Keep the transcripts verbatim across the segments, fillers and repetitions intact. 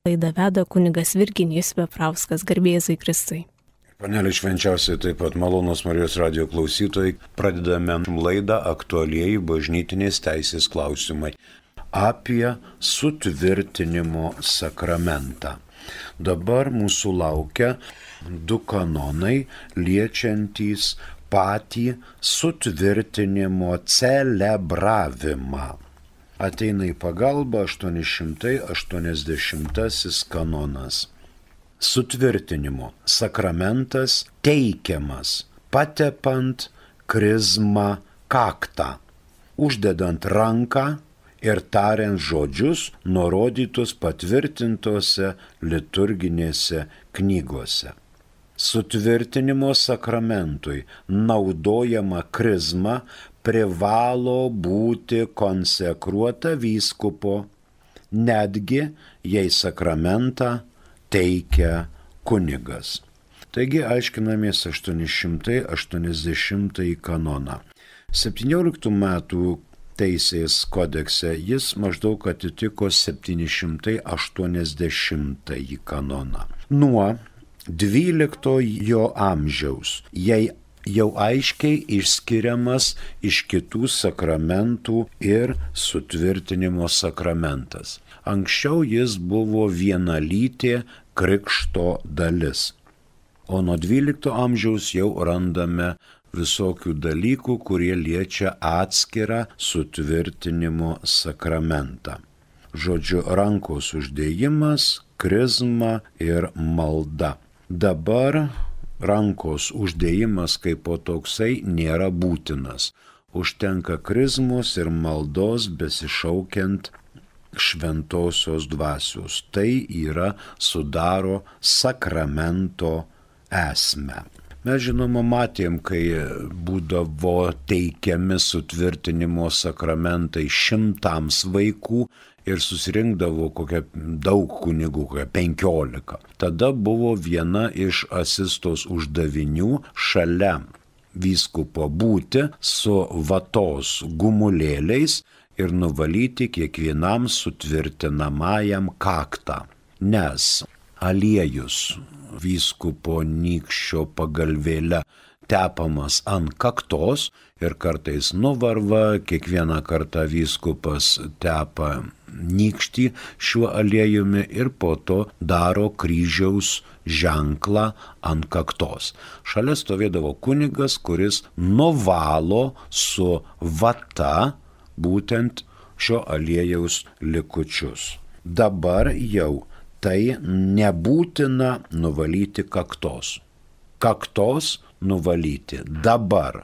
Laidą veda kunigas Virginijus Veprauskas, garbė Jėzui Kristui. Panelė švenčiausiai, taip pat malonūs Marijos radijo klausytojai, pradedame laidą aktualieji bažnytinės teisės klausimai apie sutvirtinimo sakramentą. Dabar mūsų laukia du kanonai liečiantys patį sutvirtinimo celebravimą. Ateina į pagalbą aštuoni šimtai aštuoniasdešimtasis kanonas. Sutvirtinimo sakramentas teikiamas patepant krizmą kaktą, uždedant ranką ir tariant žodžius nurodytus patvirtintose liturginėse knygose. Sutvirtinimo sakramentui naudojama krizma privalo būti konsekruota vyskupo, netgi jei sakramentą teikia kunigas. Taigi aiškinamės aštuoni šimtai aštuoniasdešimtąjį kanoną. septynioliktų metų teisės kodekse jis maždaug atitiko septyni šimtai aštuoniasdešimtąjį kanoną. Nuo dvyliktojo amžiaus jei jau aiškiai išskiriamas iš kitų sakramentų ir sutvirtinimo sakramentas. Anksčiau jis buvo vienalytė krikšto dalis, o nuo dvylikto amžiaus jau randame visokių dalykų, kurie liečia atskirą sutvirtinimo sakramentą. Žodžiu, rankos uždėjimas, krizma ir malda. Dabar rankos uždėjimas kaip po toksai nėra būtinas. Užtenka krizmos ir maldos besišaukiant šventosios dvasios. Tai yra sudaro sakramento esmę. Mes žinoma matėm, kai būdavo teikiami sutvirtinimo sakramentai šimtams vaikų ir susirinkdavo kokią daug kunigų, kokią penkiolika. Tada buvo viena iš asistos uždavinių šalia vyskupo būti su vatos gumulėliais ir nuvalyti kiekvienam sutvirtinamajam kaktą. Nes aliejus vyskupo nykščio pagalvėle tepamas ant kaktos ir kartais nuvarva, kiekvieną kartą vyskupas tepa nykštį šiuo aliejumi ir po to daro kryžiaus ženklą ant kaktos. Šalia stovėdavo kunigas, kuris nuvalo su vata būtent šio aliejaus likučius. Dabar jau tai nebūtina nuvalyti kaktos. Kaktos nuvalyti dabar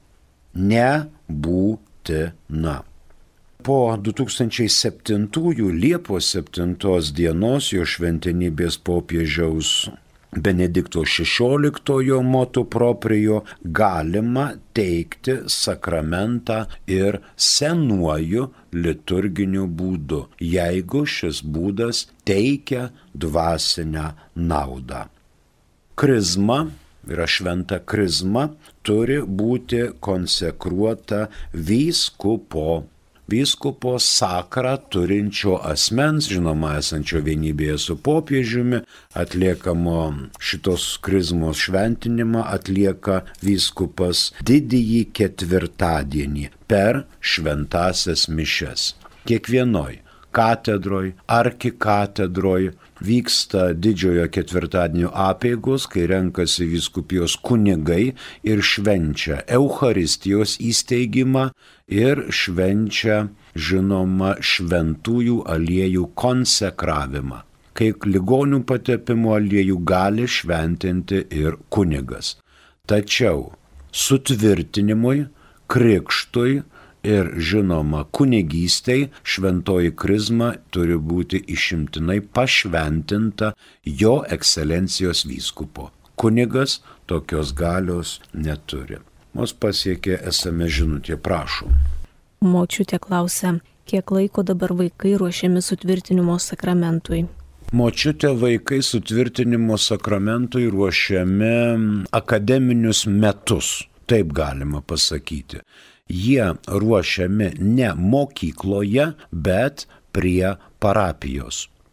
nebūtina. Po du tūkstančiai septintųjų Liepos septintos dienos jo šventenybės popiežiaus Benedikto šešioliktojo motu proprio galima teikti sakramentą ir senuoju liturginiu būdu, jeigu šis būdas teikia dvasinę naudą. Krizma, yra šventa krizma, turi būti konsekruota vyskupo. Vyskupo sakrą turinčio asmens, žinoma, esančio vienybėje su popiežiumi, atliekamo šitos krizmos šventinimą atlieka vyskupas didįjį ketvirtadienį per šventąsias mišias. Kiekvienoj katedroj, arkikatedroj vyksta didžiojo ketvirtadienio apeigos, kai renkasi vyskupijos kunigai ir švenčia Eucharistijos įsteigimą ir švenčia, žinoma, šventųjų aliejų konsekravimą. Kai ligonių patepimo aliejų gali šventinti ir kunigas. Tačiau sutvirtinimui, krikštui ir, žinoma, kunigystei šventoji krizma turi būti išimtinai pašventinta jo ekscelencijos vyskupo. Kunigas tokios galios neturi. Mus pasiekė es em es žinutė, prašom. Močiutė klausia, kiek laiko dabar vaikai ruošiami sutvirtinimo sakramentui? Močiutė, vaikai sutvirtinimo sakramentui ruošiami akademinius metus, taip galima pasakyti. Jie ruošiami ne mokykloje, bet prie parapijos.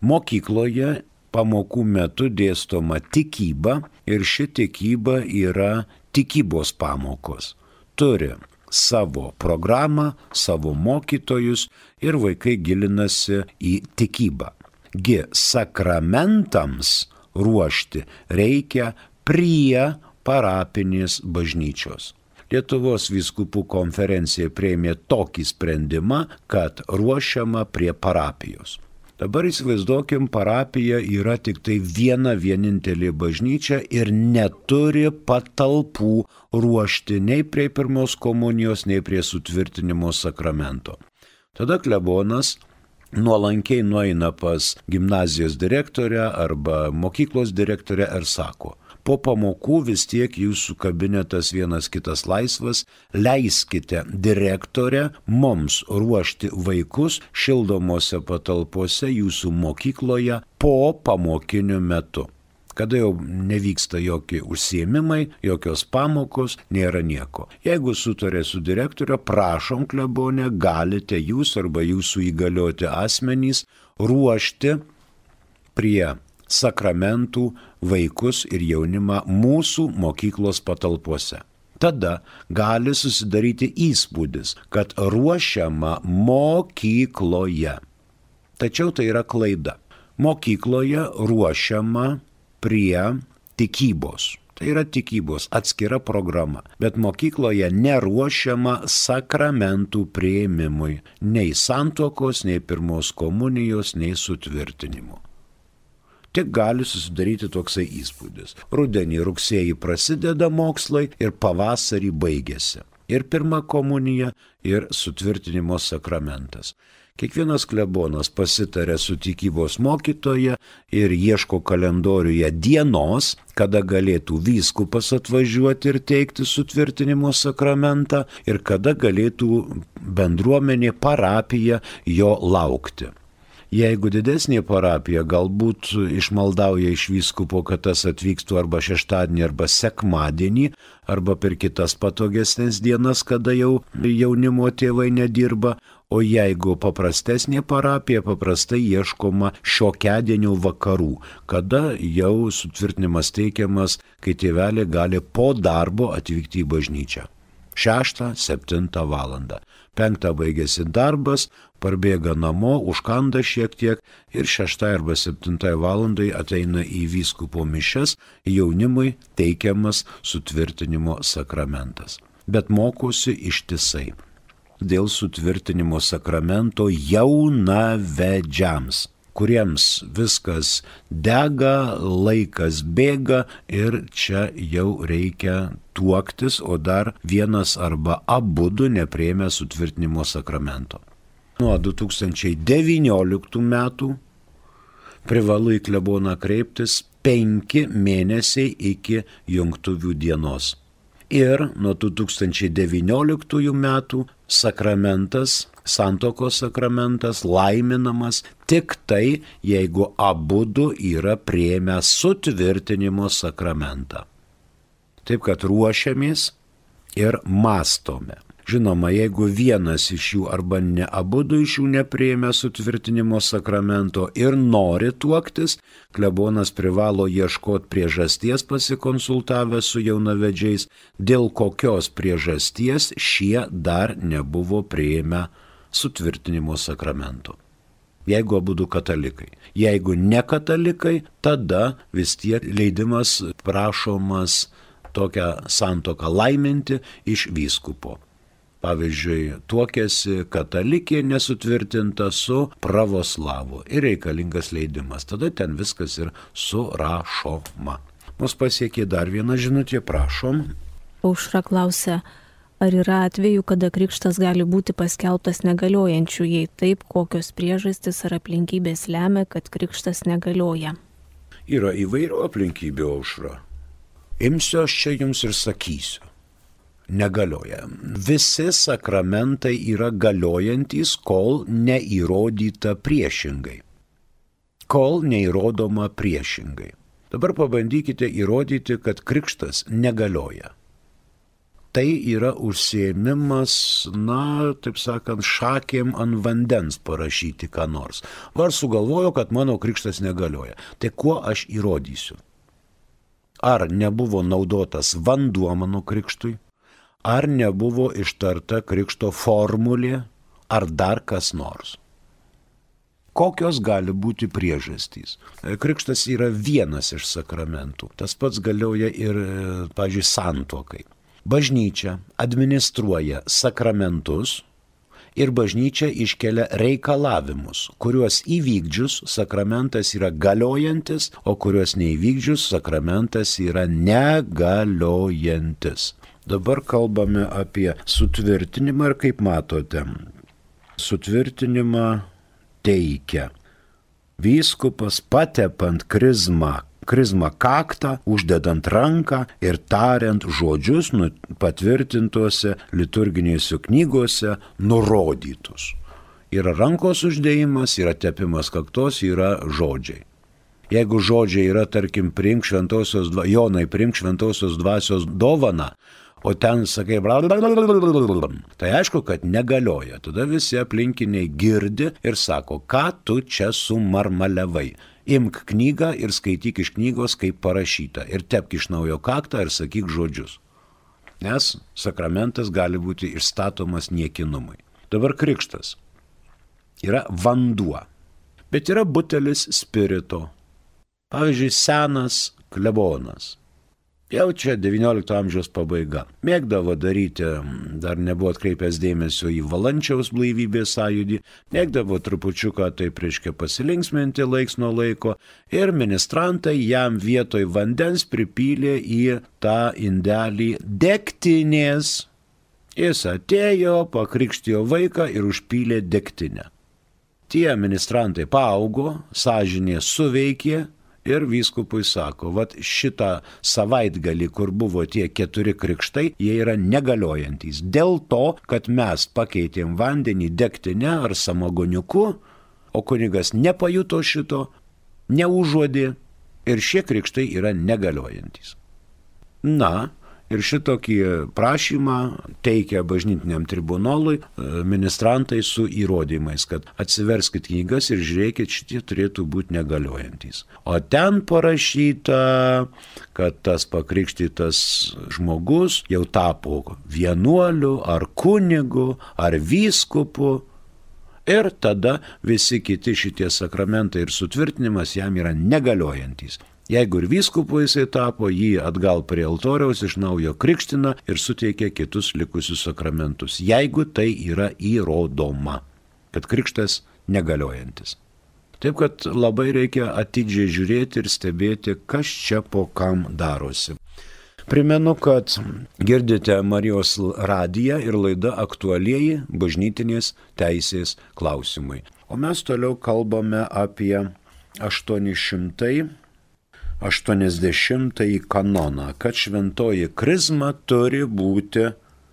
Mokykloje pamokų metu dėstoma tikyba ir ši tikyba yra tikybos pamokos. Turi savo programą, savo mokytojus ir vaikai gilinasi į tikybą. Gi sakramentams ruošti reikia prie parapinės bažnyčios. Lietuvos vyskupų konferencija priėmė tokį sprendimą, kad ruošiama prie parapijos. Dabar įsivaizduokim, parapija yra tik tai viena vienintelė bažnyčia ir neturi patalpų ruošti nei prie pirmos komunijos, nei prie sutvirtinimo sakramento. Tada klebonas nuolankiai nueina pas gimnazijos direktorę arba mokyklos direktorę ir sako: po pamokų vis tiek jūsų kabinetas vienas kitas laisvas, leiskite direktorę mums ruošti vaikus šildomose patalpose jūsų mokykloje po pamokiniu metu. Kada jau nevyksta jokie užsiėmimai, jokios pamokos, nėra nieko. Jeigu sutarė su direktorė, prašom klebonė, galite jūs arba jūsų įgalioti asmenys ruošti prie sakramentų vaikus ir jaunimą mūsų mokyklos patalpose. Tada gali susidaryti įspūdis, kad ruošiama mokykloje. Tačiau tai yra klaida. Mokykloje ruošiama prie tikybos. Tai yra tikybos atskira programa. Bet mokykloje neruošiama sakramentų priėmimui. Nei santuokos, nei pirmos komunijos, nei sutvirtinimo. Tik gali susidaryti toksai įspūdis. Rudenį, rugsėjį prasideda mokslai ir pavasarį baigėsi. Ir pirma komunija, ir sutvirtinimo sakramentas. Kiekvienas klebonas pasitarė su tikybos mokytoja ir ieško kalendoriuje dienos, kada galėtų vyskupas atvažiuoti ir teikti sutvirtinimo sakramentą ir kada galėtų bendruomenė, parapija jo laukti. Jeigu didesnė parapija galbūt išmaldauja iš vyskupo, kad tas atvyktų arba šeštadienį, arba sekmadienį, arba per kitas patogesnės dienas, kada jau jaunimo tėvai nedirba, o jeigu paprastesnė parapija, paprastai ieškoma šiokiadienio vakarų, kada jau sutvirtinimas teikiamas, kai tėvelė gali po darbo atvykti į bažnyčią. Šeštą, septintą valandą. Penktą baigėsi darbas, parbėga namo, užkanda šiek tiek ir šeštai arba septintai valandai ateina į vyskupo mišias, jaunimui teikiamas sutvirtinimo sakramentas. Bet mokosi ištisai. Dėl sutvirtinimo sakramento jaunavedžiams, kuriems viskas dega, laikas bėga ir čia jau reikia tuoktis, o dar vienas arba abudu nepriėmė sutvirtinimo sakramento. Nuo du tūkstančiai devynioliktų metų privalu į kleboną kreiptis penki mėnesiai iki jungtuvių dienos. Ir nuo du tūkstančiai devynioliktųjų metų sakramentas, santuokos sakramentas laiminamas tik tai, jeigu abudu yra priėmę sutvirtinimo sakramentą. Taip kad ruošiamės ir mąstome. Žinoma, jeigu vienas iš jų arba ne abudu iš jų nepriėmė sutvirtinimo sakramento ir nori tuoktis, klebonas privalo ieškoti priežasties pasikonsultavęs su jaunavedžiais, dėl kokios priežasties šie dar nebuvo priėmę sutvirtinimo sakramento. Jeigu abudu katalikai. Jeigu ne katalikai, tada vis tiek leidimas prašomas tokią santuoką laiminti iš vyskupo. Pavyzdžiui, tuokėsi katalikė nesutvirtinta su pravoslavu ir reikalingas leidimas. Tada ten viskas ir surašoma. Mus pasiekė dar viena žinutė, prašom. Aušra klausia, ar yra atvejų, kada krikštas gali būti paskelbtas negaliojančiu, jei taip, kokios priežastys ar aplinkybės lemia, kad krikštas negalioja? Yra įvairių aplinkybių, Aušra. Imsiu aš čia jums ir sakysiu. Negalioja. Visi sakramentai yra galiojantys, kol neįrodyta priešingai. Kol neįrodoma priešingai. Dabar pabandykite įrodyti, kad krikštas negalioja. Tai yra užsiėmimas, na, taip sakant, šakėm ant vandens parašyti ką nors. Var sugalvoju, kad mano krikštas negalioja. Tai kuo aš įrodysiu? Ar nebuvo naudotas vanduo mano krikštui? Ar nebuvo ištarta krikšto formulė? Ar dar kas nors? Kokios gali būti priežastys? Krikštas yra vienas iš sakramentų. Tas pats galioja ir, pavyzdžiui, santuokai. Bažnyčia administruoja sakramentus ir bažnyčia iškelia reikalavimus, kuriuos įvykdžius sakramentas yra galiojantis, o kuriuos neįvykdžius sakramentas yra negaliojantis. Dabar kalbame apie sutvirtinimą ir kaip matote, sutvirtinimą teikia vyskupas patepant krizmą, krizmą kaktą, uždedant ranką ir tariant žodžius patvirtintuose liturginėse knygose nurodytus. Yra rankos uždėjimas, yra tepimas kaktos, yra žodžiai. Jeigu žodžiai yra, tarkim, priimk šventosios dvasios, Jonai, priimk šventosios dvasios dovaną, o ten sakai, tai aišku, kad negalioja. Tada visi aplinkiniai girdi ir sako, ką tu čia sumarmaliavai. Imk knygą ir skaityk iš knygos, kaip parašyta. Ir tepk iš naujo kaktą ir sakyk žodžius. Nes sakramentas gali būti išstatomas niekinumui. Dabar krikštas yra vanduo, bet yra butelis spirito. Pavyzdžiui, senas klebonas. Jau čia devyniolikto amžiaus pabaiga. Mėgdavo daryti, dar nebuvo atkreipęs dėmesio į Valančiaus blaivybės sąjūdį, mėgdavo trupučiuką taip reiškia pasilinksminti laiks nuo laiko ir ministrantai jam vietoj vandens pripylė į tą indelį degtinės. Jis atėjo, pakrikštijo vaiką ir užpylė degtinę. Tie ministrantai paaugo, sąžinė suveikė. Ir vyskupui sako, vat šitą savaitgalį, kur buvo tie keturi krikštai, jie yra negaliojantys. Dėl to, kad mes pakeitėm vandenį degtinę ar samogoniuku, o kunigas nepajuto šito, neužuodė ir šie krikštai yra negaliojantys. Na, ir šitokį prašymą teikia bažnytiniam tribunolui ministrantai su įrodymais, kad atsiverskit knygas ir žiūrėkit, šitie turėtų būti negaliojantys. O ten parašyta, kad tas pakrikštytas žmogus jau tapo vienuoliu ar kunigu ar vyskupu ir tada visi kiti šitie sakramentai ir sutvirtinimas jam yra negaliojantys. Jeigu ir vyskupu jisai tapo, jį atgal prie altoriaus iš naujo krikština ir suteikia kitus likusius sakramentus, jeigu tai yra įrodoma, kad krikštas negaliojantis. Taip, kad labai reikia atidžiai žiūrėti ir stebėti, kas čia po kam darosi. Primenu, kad girdite Marijos radiją ir laida aktualieji bažnytinės teisės klausimai. O mes toliau kalbame apie aštuoni šimtai aštuoniasdešimtąjį kanoną, kad šventoji krizma turi būti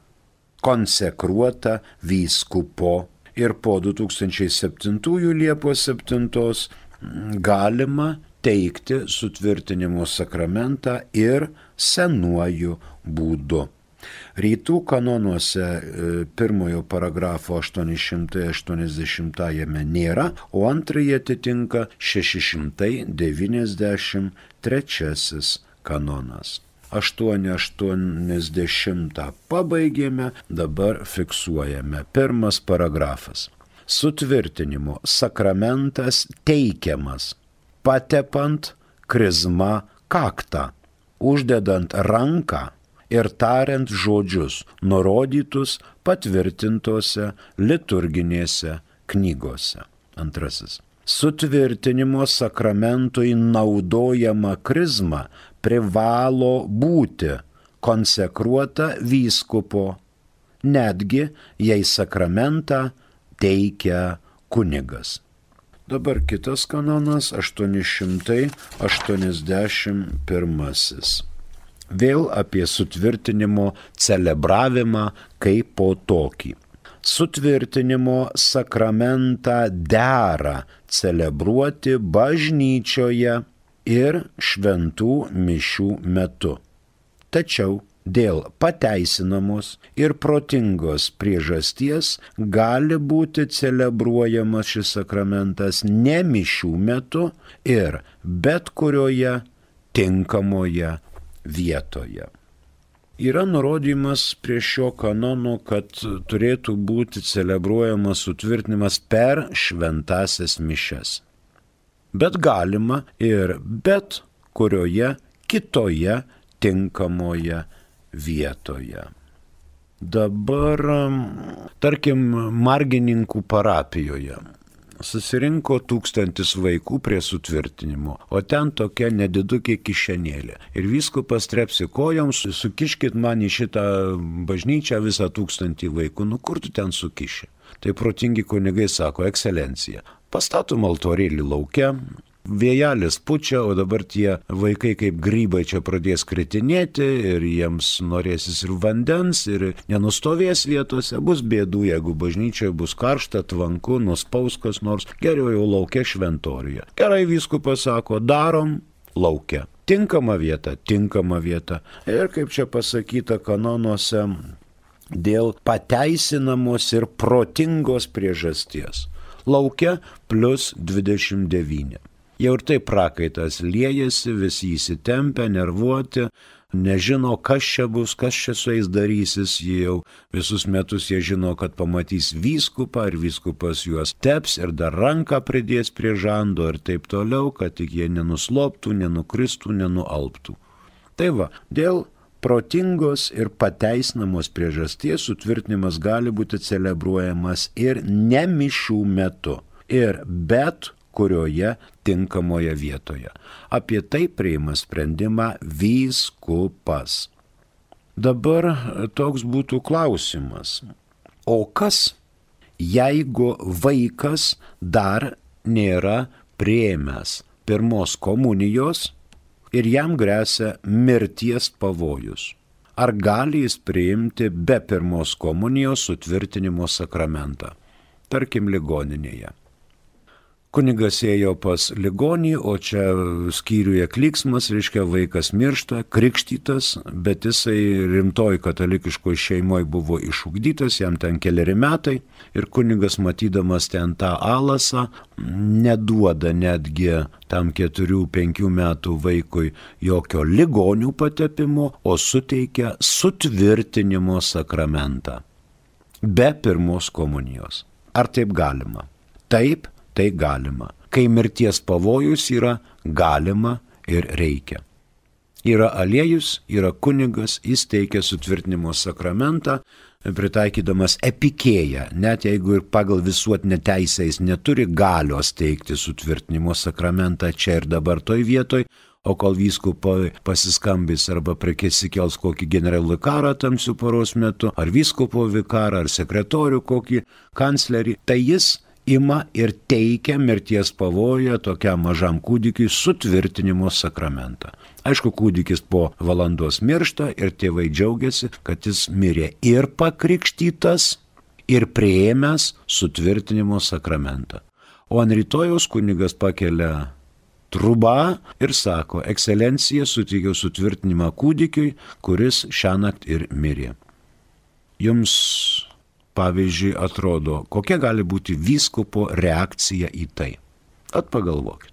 konsekruota vyskupo. Ir po du tūkstančiai septintųjų Liepos septintos galima teikti sutvirtinimo sakramentą ir senuoju būdu. Rytų kanonuose pirmojo paragrafo aštuoni šimtai aštuoniasdešimtajame nėra, o antrąjį atitinka šeši šimtai devyniasdešimt trečiasis kanonas. aštuoni aštuoniasdešimtą pabaigėme, dabar fiksuojame. Pirmas paragrafas. Sutvirtinimo sakramentas teikiamas patepant krizmą kaktą, uždedant ranką ir tariant žodžius nurodytus patvirtintose liturginėse knygose. Antrasis. Sutvirtinimo sakramentui naudojama krizma privalo būti konsekruota vyskupo, netgi jei sakramentą teikia kunigas. Dabar kitas kanonas aštuoni šimtai aštuoniasdešimt pirmasis. Vėl apie sutvirtinimo celebravimą kaip po tokį. Sutvirtinimo sakramentą dera celebruoti bažnyčioje ir šventų mišių metu. Tačiau dėl pateisinamos ir protingos priežasties gali būti celebruojamas šis sakramentas ne mišių metu ir bet kurioje tinkamoje vietoje. Yra nurodymas prie šio kanono, kad turėtų būti celebruojamas sutvirtinimas per šventąsias mišias. Bet galima ir bet kurioje kitoje tinkamoje vietoje. Dabar, tarkim, Margininkų parapijoje susirinko tūkstantis vaikų prie sutvirtinimo, o ten tokia nedidukė kišenėlė. Ir vyskupas trepsi kojom, sukiškit man į šitą bažnyčią visą tūkstantį vaikų. Nu kur tu ten sukiši? Tai protingi kunigai sako, ekscelencija, pastatom altorėlį lauke, vėjelis pučia, o dabar tie vaikai kaip grybai čia pradės kritinėti ir jiems norėsis ir vandens, ir nenustovės vietose, bus bėdų, jeigu bažnyčioje bus karšta, tvanku, nuspaus kas nors, geriau jau lauke šventoriuje. Gerai, vyskupas sako, darom lauke. Tinkama vieta, tinkama vieta. Ir kaip čia pasakyta kanonuose, dėl pateisinamos ir protingos priežasties. Lauke plus dvidešimt devyni. Jau ir taip prakaitas liejasi, visi įsitempę, nervuoti, nežino, kas čia bus, kas čia su jais darysis. Jie jau visus metus jie žino, kad pamatys vyskupą ir vyskupas juos teps ir dar ranką pridės prie žando ir taip toliau, kad tik jie nenusloptų, nenukristų, nenualptų. Tai va, dėl protingos ir pateisinamos priežasties sutvirtinimas gali būti celebruojamas ir ne mišių metu, ir bet kurioje tinkamoje vietoje. Apie tai priima sprendimą vyskupas. Dabar toks būtų klausimas. O kas, jeigu vaikas dar nėra priėmęs pirmos komunijos ir jam gresia mirties pavojus? Ar gali jis priimti be pirmos komunijos sutvirtinimo sakramentą? Tarkim, ligoninėje. Kunigas ėjo pas ligonį, o čia skyriuje klyksmas, reiškia vaikas miršta, krikštytas, bet jisai rimtoj katalikiškoj šeimoje buvo išugdytas, jam ten keliari metai ir kunigas matydamas ten tą alasą neduoda netgi tam keturių penkių metų vaikui jokio ligonių patepimo, o suteikia sutvirtinimo sakramentą be pirmos komunijos. Ar taip galima? Taip. Tai galima. Kai mirties pavojus yra, galima ir reikia. Yra aliejus, yra kunigas, jis teikia sutvirtinimo sakramentą, pritaikydamas epikėją, net jeigu ir pagal visuotinę teisę jis neturi galios teikti sutvirtinimo sakramentą čia ir dabar toj vietoj, o kol vyskupo pasiskambys arba prisikels kokį generalų vikarą tamsių paros metu, ar vyskupo vikarą, ar sekretorių kokį kanclerį, tai jis ima ir teikia mirties pavoją tokiam mažam kūdikiui sutvirtinimo sakramentą. Aišku, kūdikis po valandos miršta ir tėvai džiaugiasi, kad jis mirė ir pakrikštytas, ir priėmęs sutvirtinimo sakramentą. O ant rytojaus kunigas pakelia trubą ir sako, ekscelencija, suteikiau sutvirtinimą kūdikiui, kuris šiąnakt ir mirė. Jums pavyzdžiui, atrodo, kokia gali būti vyskupo reakcija į tai. Atpagalvokit.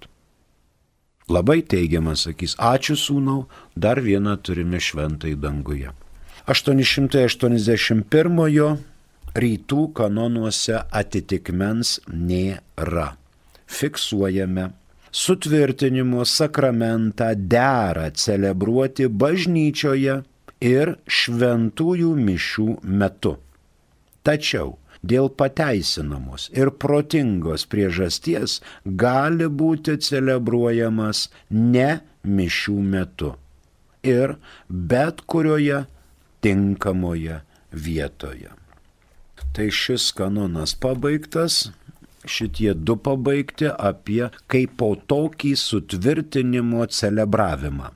Labai teigiamai sakys, ačiū sūnau, dar vieną turime šventąjį danguje. aštuoni šimtai aštuoniasdešimt pirmojo rytų kanonuose atitikmens nėra. Fiksuojame, sutvirtinimo sakramentą dera celebruoti bažnyčioje ir šventųjų mišių metu. Tačiau dėl pateisinamos ir protingos priežasties gali būti celebruojamas ne mišių metu ir bet kurioje tinkamoje vietoje. Tai šis kanonas pabaigtas, šitie du pabaigti apie kaip po tokį sutvirtinimo celebravimą.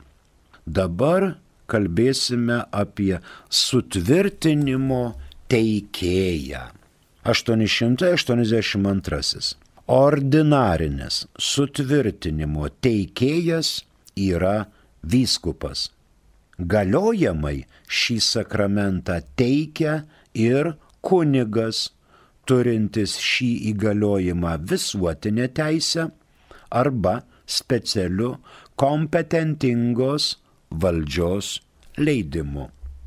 Dabar kalbėsime apie sutvirtinimo teikėją. aštuoni šimtai aštuoniasdešimt antrasis. Ordinarinis sutvirtinimo teikėjas yra vyskupas. Galiojamai šį sakramentą teikia ir kunigas, turintis šį įgaliojimą visuotinę teisę arba specialiu kompetentingos valdžios leidimu.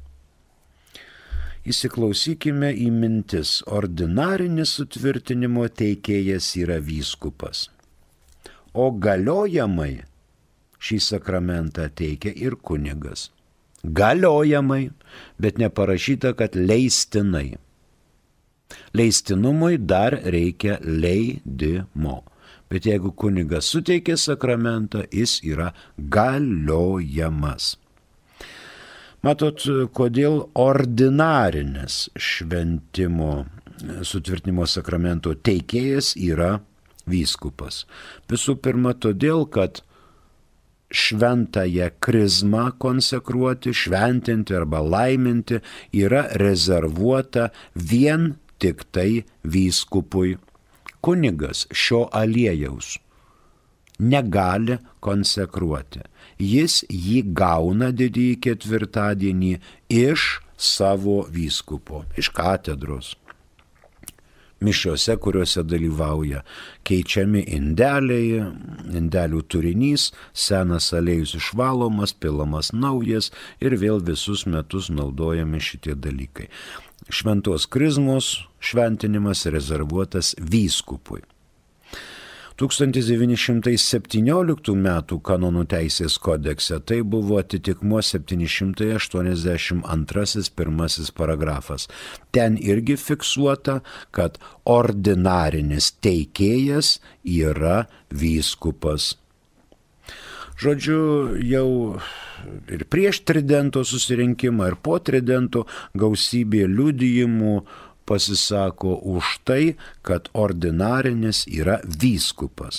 Įsiklausykime į mintis. Ordinarinis sutvirtinimo teikėjas yra vyskupas, o galiojamai šį sakramentą teikia ir kunigas. Galiojamai, bet neparašyta, kad leistinai. Leistinumui dar reikia leidimo. Bet jeigu kunigas suteikė sakramentą, jis yra galiojamas. Matot, kodėl ordinarinis šventimo sutvirtinimo sakramento teikėjas yra vyskupas. Visų pirma, todėl, kad šventąją krizmą konsekruoti, šventinti arba laiminti yra rezervuota vien tik tai vyskupui. Kunigas šio aliejaus negali konsekruoti. Jis jį gauna didįjį ketvirtadienį iš savo vyskupo, iš katedros. Mišiose, kuriuose dalyvauja, keičiami indeliai, indelių turinys, senas aliejus išvalomas, pilamas naujas ir vėl visus metus naudojami šitie dalykai. Šventos krizmos šventinimas rezervuotas vyskupui. tūkstantis devyni šimtai septynioliktų metų kanonų teisės kodekse tai buvo atitikmuo septyni šimtai aštuoniasdešimt antrasis pirmasis paragrafas. Ten irgi fiksuota, kad ordinarinis teikėjas yra vyskupas. Žodžiu, jau ir prieš tridento susirinkimą, ir po tridento gausybė liudijimų pasisako už tai, kad ordinarinis yra vyskupas.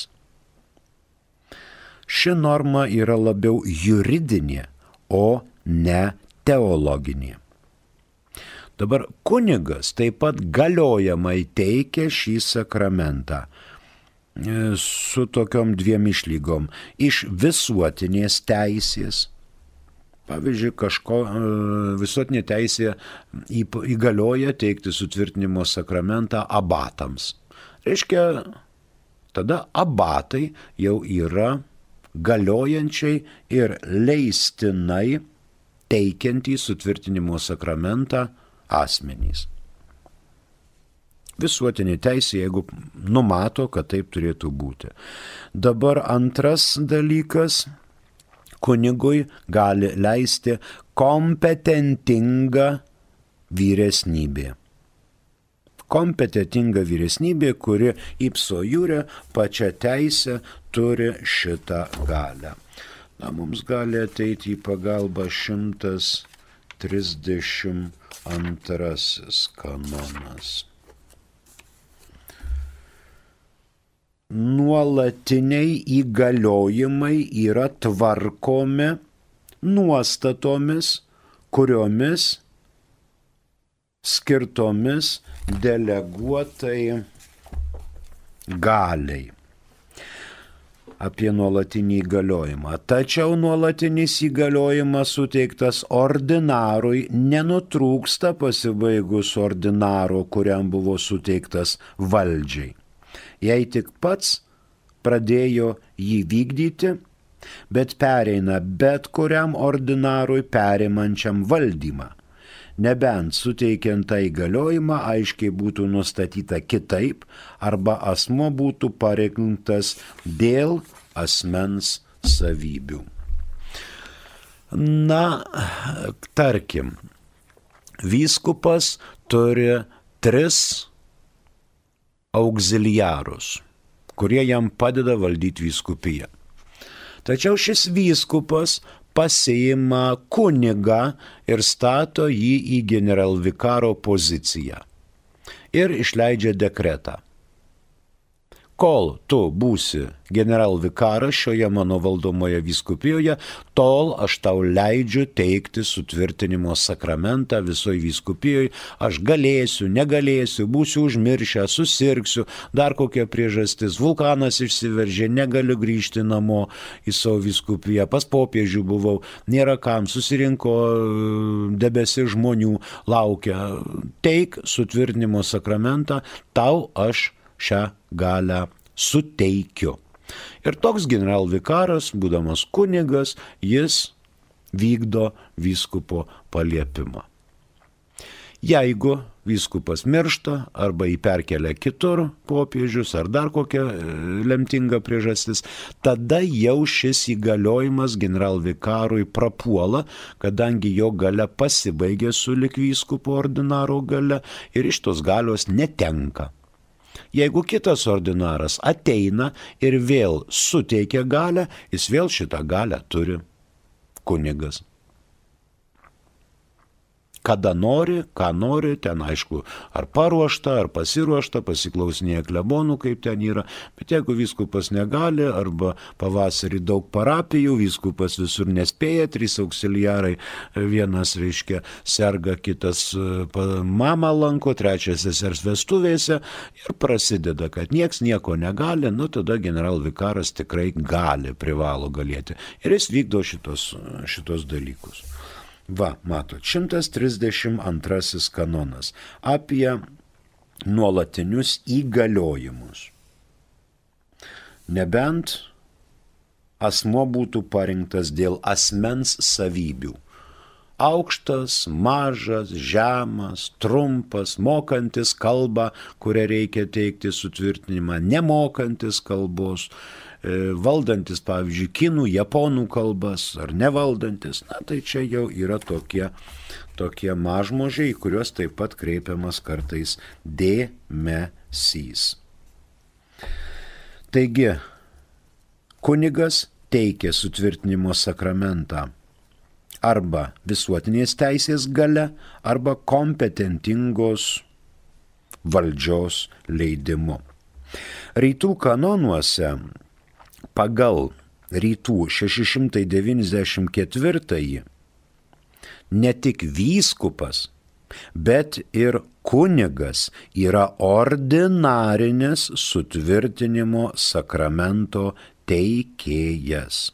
Ši norma yra labiau juridinė, o ne teologinė. Dabar kunigas taip pat galiojamai teikia šį sakramentą su tokiom dviem išlygom. Iš visuotinės teisės. Pavyzdžiui, kažko visuotinė teisė įgalioja teikti sutvirtinimo sakramentą abatams. Reiškia, tada abatai jau yra galiojančiai ir leistinai teikiantį sutvirtinimo sakramentą asmenys. Visuotinė teisė, jeigu numato, kad taip turėtų būti. Dabar antras dalykas. Kunigui gali leisti kompetentinga vyresnybė. Kompetentinga vyresnybė, kuri ipso iure pačia teisė turi šitą galią. Na, mums gali ateiti į pagalbą šimtas trisdešimt antrasis kanonas. Nuolatiniai įgaliojimai yra tvarkomi nuostatomis, kuriomis skirtomis deleguotai galiai. Apie nuolatinį įgaliojimą. Tačiau nuolatinis įgaliojimas suteiktas ordinarui nenutrūksta pasibaigus ordinaro, kuriam buvo suteiktas valdžiai. Jei tik pats pradėjo jį vykdyti, bet pereina bet kuriam ordinarui perimančiam valdymą. Nebent suteikiant tą įgaliojimą aiškiai būtų nustatyta kitaip arba asmuo būtų pareikštas dėl asmens savybių. Na, tarkim, vyskupas turi tris auxiliarus, kurie jam padeda valdyti vyskupiją. Tačiau šis vyskupas pasiima kunigą ir stato jį į generalvikaro poziciją ir išleidžia dekretą. Kol tu būsi generalvikaras šioje mano valdomoje vyskupijoje, tol aš tau leidžiu teikti sutvirtinimo sakramentą visoje vyskupijoje. Aš galėsiu, negalėsiu, būsiu užmiršęs, susirgsiu, dar kokia priežastis, vulkanas išsiveržė, negaliu grįžti namo į savo vyskupiją, pas popiežių buvau, nėra kam, susirinko debesi žmonių, laukia. Teik sutvirtinimo sakramentą, tau aš šią galę suteikiu. Ir toks generalvikaras, būdamas kunigas, jis vykdo vyskupo paliepimą. Jeigu vyskupas miršta arba jį perkelia kitur popiežius ar dar kokia lemtinga priežastis, tada jau šis įgaliojimas generalvikarui prapuola, kadangi jo galia pasibaigė sulig vyskupo ordinaro galia ir iš tos galios netenka. Jeigu kitas ordinaras ateina ir vėl suteikia galią, jis vėl šitą galią turi kunigas. Kada nori, ką nori, ten aišku, ar paruošta, ar pasiruošta, pasiklausinėja klebonų, kaip ten yra, bet jeigu vyskupas negali, arba pavasarį daug parapijų, vyskupas visur nespėja, trys auxiliarai, vienas, reiškia, serga, kitas mamą lanko, trečias sesers vestuvėse ir prasideda, kad nieks nieko negali, nu tada generalvikaras tikrai gali, privalo galėti ir jis vykdo šitos, šitos dalykus. Va, matot, šimtas trisdešimt antrasis kanonas apie nuolatinius įgaliojimus. Nebent asmuo būtų parinktas dėl asmens savybių. Aukštas, mažas, žemas, trumpas, mokantis kalbą, kurią reikia teikti sutvirtinimą, nemokantis kalbos, valdantis, pavyzdžiui, kinų, japonų kalbas ar nevaldantis, na tai čia jau yra tokie, tokie mažmožiai, kuriuos taip pat kreipiamas kartais dėmesys. Taigi, kunigas teikia sutvirtinimo sakramentą arba visuotinės teisės galia, arba kompetentingos valdžios leidimu. Rytų kanonuose pagal rytų šeši šimtai devyniasdešimt ketvirtąjį ne tik vyskupas, bet ir kunigas yra ordinarinis sutvirtinimo sakramento teikėjas.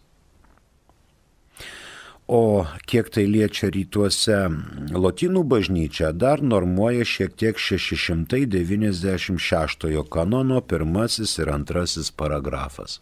O kiek tai liečia rytuose lotynų bažnyčią, dar normuoja šiek tiek šeši šimtai devyniasdešimt šeštojo kanono pirmasis ir antrasis paragrafas.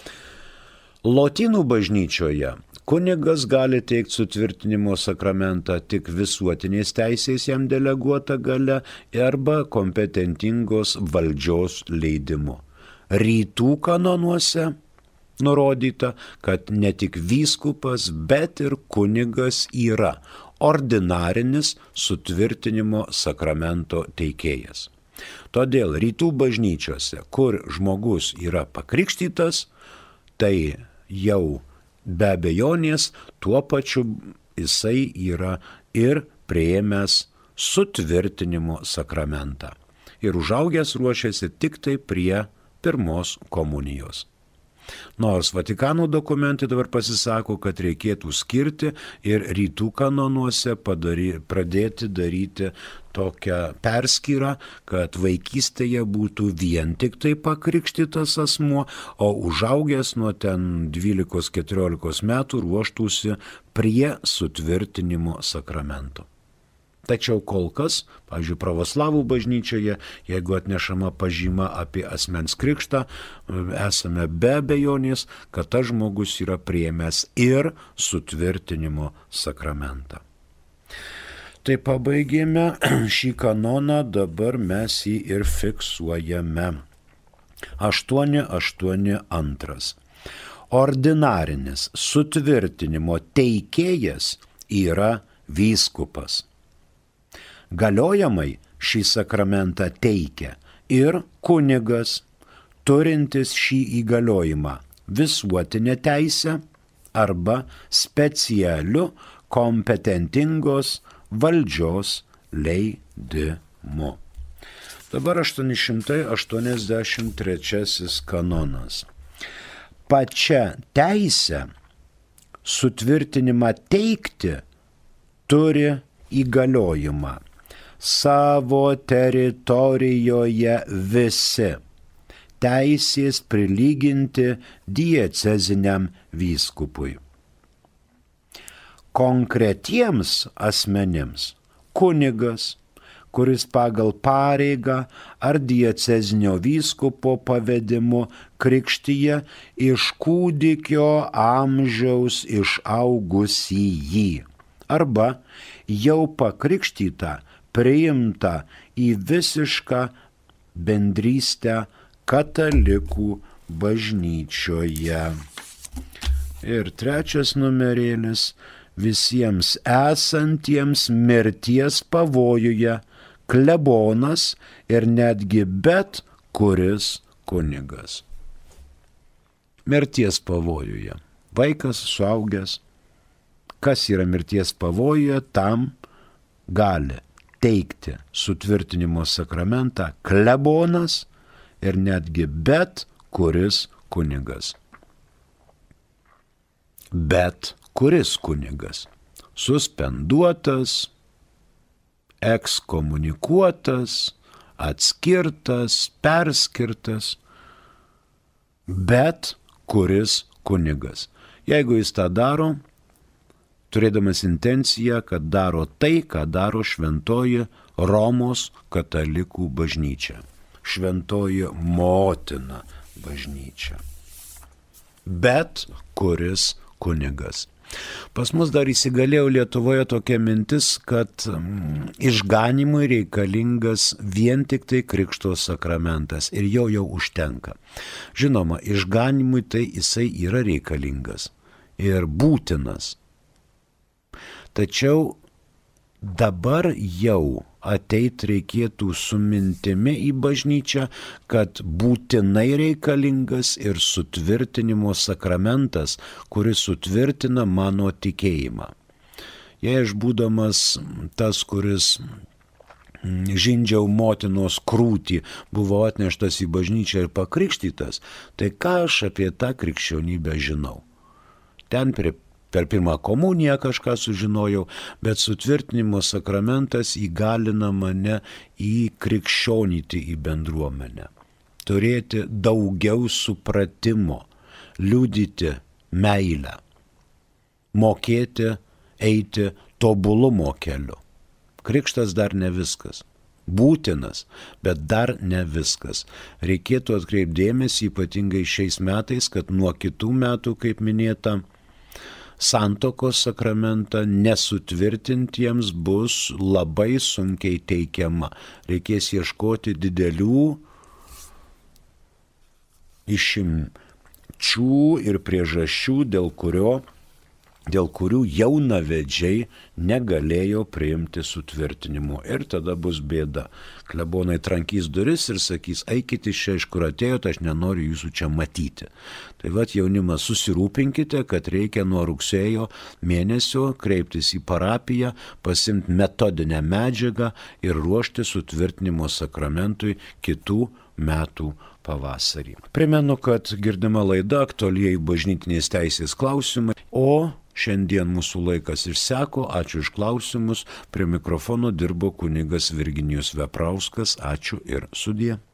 Lotynų bažnyčioje kunigas gali teikti sutvirtinimo sakramentą tik visuotinės teisės jam deleguota galia arba kompetentingos valdžios leidimu. Rytų kanonuose nurodyta, kad ne tik vyskupas, bet ir kunigas yra ordinarinis sutvirtinimo sakramento teikėjas. Todėl rytų bažnyčiose, kur žmogus yra pakrikštytas, tai jau be abejonės tuo pačiu jisai yra ir priėmęs sutvirtinimo sakramentą. Ir užaugęs ruošiasi tik tai prie pirmos komunijos. Nors Vatikano dokumentai dabar pasisako, kad reikėtų skirti ir rytų kanonuose padary, pradėti daryti tokią perskyrą, kad vaikystėje būtų vien tik tai pakrikštytas asmuo, o užaugęs nuo ten dvylikos keturiolikos metų ruoštųsi prie sutvirtinimo sakramento. Tačiau kol kas, pavyzdžiui, pravoslavų bažnyčioje, jeigu atnešama pažyma apie asmens krikštą, esame be abejonės, kad tas žmogus yra priėmęs ir sutvirtinimo sakramentą. Tai pabaigėme šį kanoną, dabar mes jį ir fiksuojame. aštuoni aštuoni antras. Ordinarinis sutvirtinimo teikėjas yra vyskupas. Galiojamai šį sakramentą teikia ir kunigas, turintis šį įgaliojimą visuotinę teisę arba specialiu kompetentingos valdžios leidimu. Dabar aštuoni šimtai aštuoniasdešimt trečiasis kanonas. Pačia teisė sutvirtinimą teikti turi įgaliojimą savo teritorijoje visi teisės prilyginti dieceziniam vyskupui. Konkretiems asmenims kunigas, kuris pagal pareigą ar diecezinio vyskupo pavedimu krikštyje iš kūdikio amžiaus išaugusį jį, arba jau pakrikštytą, priimtą į visišką bendrystę katalikų bažnyčioje. Ir trečias numerėlis – visiems esantiems mirties pavojuje klebonas ir netgi bet kuris kunigas. Mirties pavojuje. Vaikas, suaugęs, kas yra mirties pavojuje, tam gali teikti sutvirtinimo sakramentą klebonas ir netgi bet kuris kunigas. Bet kuris kunigas. Suspenduotas, ekskomunikuotas, atskirtas, perskirtas, bet kuris kunigas. Jeigu jis tą daro, turėdamas intenciją, kad daro tai, ką daro šventoji Romos katalikų bažnyčia. Šventoji motina bažnyčia. Bet kuris kunigas. Pas mus dar įsigalėjo Lietuvoje tokia mintis, kad mm, išganymui reikalingas vien tik tai krikšto sakramentas ir jo jau užtenka. Žinoma, išganymui tai jisai yra reikalingas ir būtinas. Tačiau dabar jau ateit reikėtų su mintimi į bažnyčią, kad būtinai reikalingas ir sutvirtinimo sakramentas, kuris sutvirtina mano tikėjimą. Jei aš būdamas tas, kuris žindžiau motinos krūtį, buvo atneštas į bažnyčią ir pakrikštytas, tai ką aš apie tą krikščionybę žinau? Ten prie Per pirmą komuniją kažką sužinojau, bet sutvirtinimo sakramentas įgalina mane įkrikščionyti į bendruomenę. Turėti daugiau supratimo, liudyti meilę, mokėti eiti tobulumo keliu. Krikštas dar ne viskas. Būtinas, bet dar ne viskas. Reikėtų atkreipdėmėsi ypatingai šiais metais, kad nuo kitų metų, kaip minėta, santokos sakramentą nesutvirtintiems bus labai sunkiai teikiama. Reikės ieškoti didelių išimčių ir priežasčių, dėl kurio, dėl kurių jaunavedžiai negalėjo priimti sutvirtinimo. Ir tada bus bėda. Klebonai trankys duris ir sakys, eikit iš čia, iš kur atėjote, aš nenoriu jūsų čia matyti. Tai vat jaunimas, susirūpinkite, kad reikia nuo rugsėjo mėnesio kreiptis į parapiją, pasimti metodinę medžiagą ir ruošti sutvirtinimo sakramentui kitų metų pavasarį. Primenu, kad girdima laida aktualieji bažnytinės teisės klausimai, o šiandien mūsų laikas išseko. Ačiū už klausimus. Prie mikrofono dirbo kunigas Virginijus Veprauskas. Ačiū ir sudie.